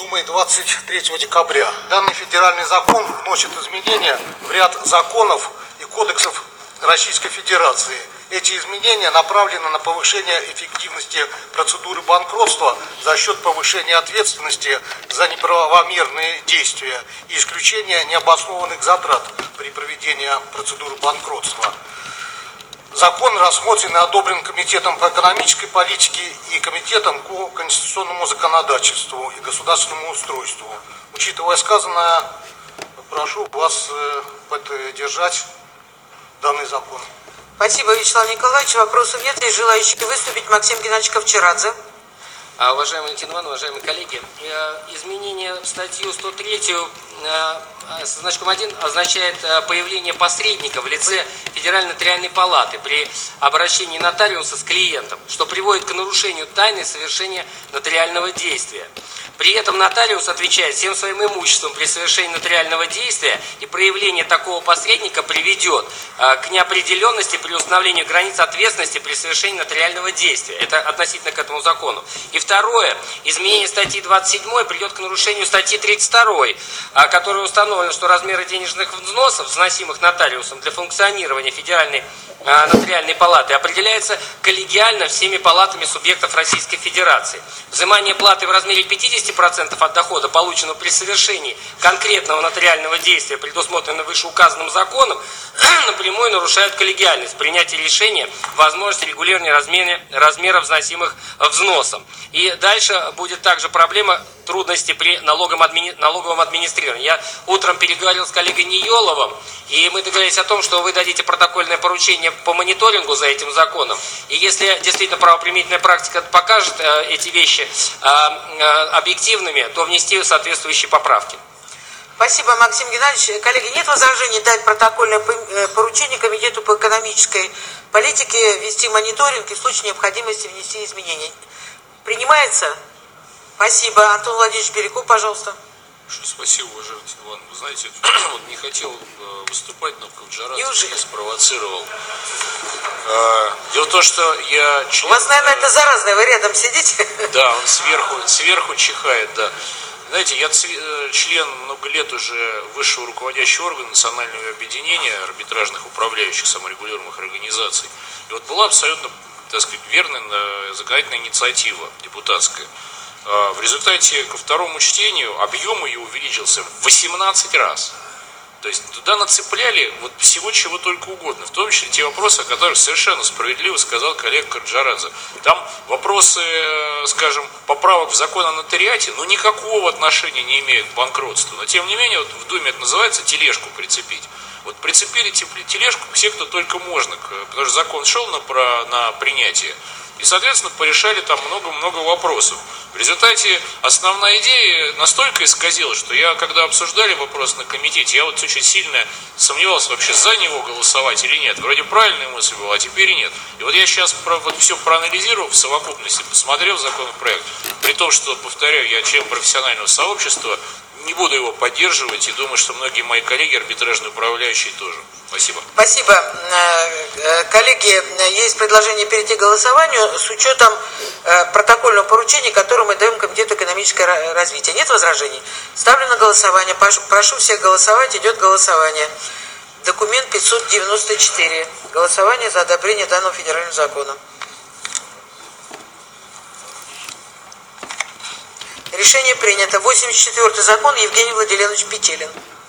Думой 23 декабря. Данный федеральный закон вносит изменения в ряд законов и кодексов Российской Федерации. Эти изменения направлены на повышение эффективности процедуры банкротства за счет повышения ответственности за неправомерные действия и исключения необоснованных затрат при проведении процедуры банкротства. Закон рассмотрен и одобрен Комитетом по экономической политике и Комитетом по конституционному законодательству и государственному устройству. Учитывая сказанное, прошу вас поддержать данный закон. Спасибо, Вячеслав Николаевич. Вопросов нет. Есть желающие выступить. Максим Геннадьевич Ковчерадзе. Уважаемый Валентин Иванович, уважаемые коллеги, изменение в статью 103 со значком 1 означает появление посредника в лице Федеральной нотариальной палаты при обращении нотариуса с клиентом, что приводит к нарушению тайны совершения нотариального действия. При этом нотариус отвечает всем своим имуществом при совершении нотариального действия, и проявление такого посредника приведет к неопределенности при установлении границ ответственности при совершении нотариального действия. Это относительно к этому закону. И второе, изменение статьи 27 придет к нарушению статьи 32, которой установлено, что размеры денежных взносов, вносимых нотариусом для функционирования Федеральной нотариальной палаты, определяется коллегиально всеми палатами субъектов Российской Федерации. Взимание платы в размере 50% от дохода, полученного при совершении конкретного нотариального действия, предусмотренного вышеуказанным законом, напрямую нарушает коллегиальность принятия решения, возможность регулирования размера вносимых взносов. И дальше будет также проблема трудности при налоговом администрировании. Я утром переговорил с коллегой Ниеловым, и мы договорились о том, что вы дадите протокольное поручение по мониторингу за этим законом. И если действительно правоприменительная практика покажет эти вещи объективными, то внести соответствующие поправки. Спасибо, Максим Геннадьевич. Коллеги, нет возражений дать протокольное поручение Комитету по экономической политике вести мониторинг и в случае необходимости внести изменения. Принимается? Спасибо. Антон Владимирович Бирюков, пожалуйста. Спасибо, уважаемый Иван. Вы знаете, вот не хотел выступать, но Ковчерадзе меня спровоцировал. Дело в том, что я член... У вас, наверное, это заразное, вы рядом сидите? Да, он сверху чихает, да. Знаете, я член много лет уже высшего руководящего органа Национального объединения арбитражных управляющих саморегулируемых организаций. И вот была абсолютно, так сказать, верная законодательная инициатива депутатская. В результате ко второму чтению объем ее увеличился в 18 раз. То есть туда нацепляли вот всего чего только угодно, в том числе те вопросы, о которых совершенно справедливо сказал коллега Ковчерадзе. Там вопросы, скажем, поправок в закон о нотариате, ну никакого отношения не имеют к банкротству. Но тем не менее, вот в Думе это называется тележку прицепить. Вот прицепили тележку все, кто только можно, потому что закон шел на принятие. И, соответственно, порешали там много-много вопросов. В результате основная идея настолько исказилась, что я, когда обсуждали вопрос на комитете, я вот очень сильно сомневался вообще, за него голосовать или нет. Вроде правильная мысль была, а теперь и нет. И вот я сейчас вот все проанализировал в совокупности, посмотрел законопроект, при том, что, повторяю, я член профессионального сообщества, не буду его поддерживать и думаю, что многие мои коллеги, арбитражные управляющие, тоже. Спасибо. Спасибо. Коллеги, есть предложение перейти к голосованию с учетом протокольного поручения, которое мы даем Комитету экономического развития. Нет возражений? Ставлю на голосование. Прошу всех голосовать. Идет голосование. Документ 594. Голосование за одобрение данного федерального закона. Решение принято. 84-й закон. Евгений Владимирович Петелин.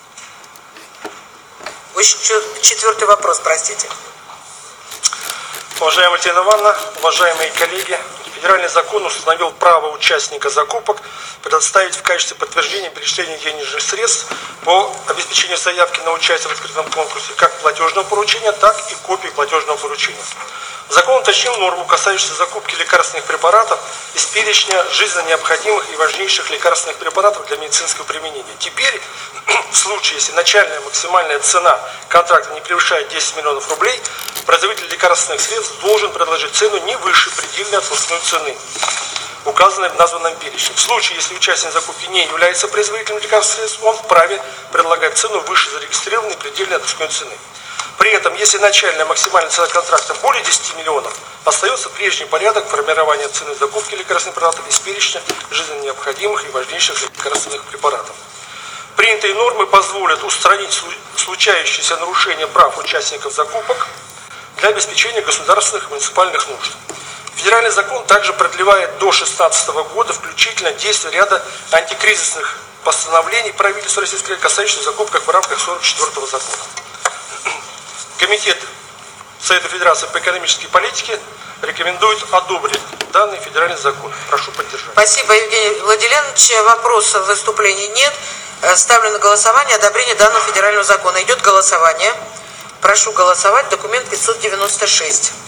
84-й вопрос, простите. Уважаемая Валентина Ивановна, уважаемые коллеги, федеральный закон установил право участника закупок предоставить в качестве подтверждения перечисления денежных средств по обеспечению заявки на участие в открытом конкурсе как платежного поручения, так и копии платежного поручения. Закон уточнил норму, касающуюся закупки лекарственных препаратов из перечня жизненно необходимых и важнейших лекарственных препаратов для медицинского применения. Теперь, в случае, если начальная максимальная цена контракта не превышает 10 миллионов рублей, производитель лекарственных средств должен предложить цену не выше предельной отпускной цены, указанной в названном перечне. В случае, если участник закупки не является производителем лекарственных средств, он вправе предлагать цену выше зарегистрированной предельной отпускной цены. При этом, если начальная максимальная цена контракта более 10 миллионов, остается прежний порядок формирования цены закупки лекарственных препаратов из перечня жизненно необходимых и важнейших лекарственных препаратов. Принятые нормы позволят устранить случающиеся нарушения прав участников закупок для обеспечения государственных и муниципальных нужд. Федеральный закон также продлевает до 2016 года включительно действие ряда антикризисных постановлений правительства Российской Федерации, касающихся закупок в рамках 44-го закона. Комитет Совета Федерации по экономической политике рекомендует одобрить данный федеральный закон. Прошу поддержать. Спасибо, Евгений Владимирович. Вопросов, выступлений нет. Ставлю на голосование одобрение данного федерального закона. Идет голосование. Прошу голосовать. Документ 596.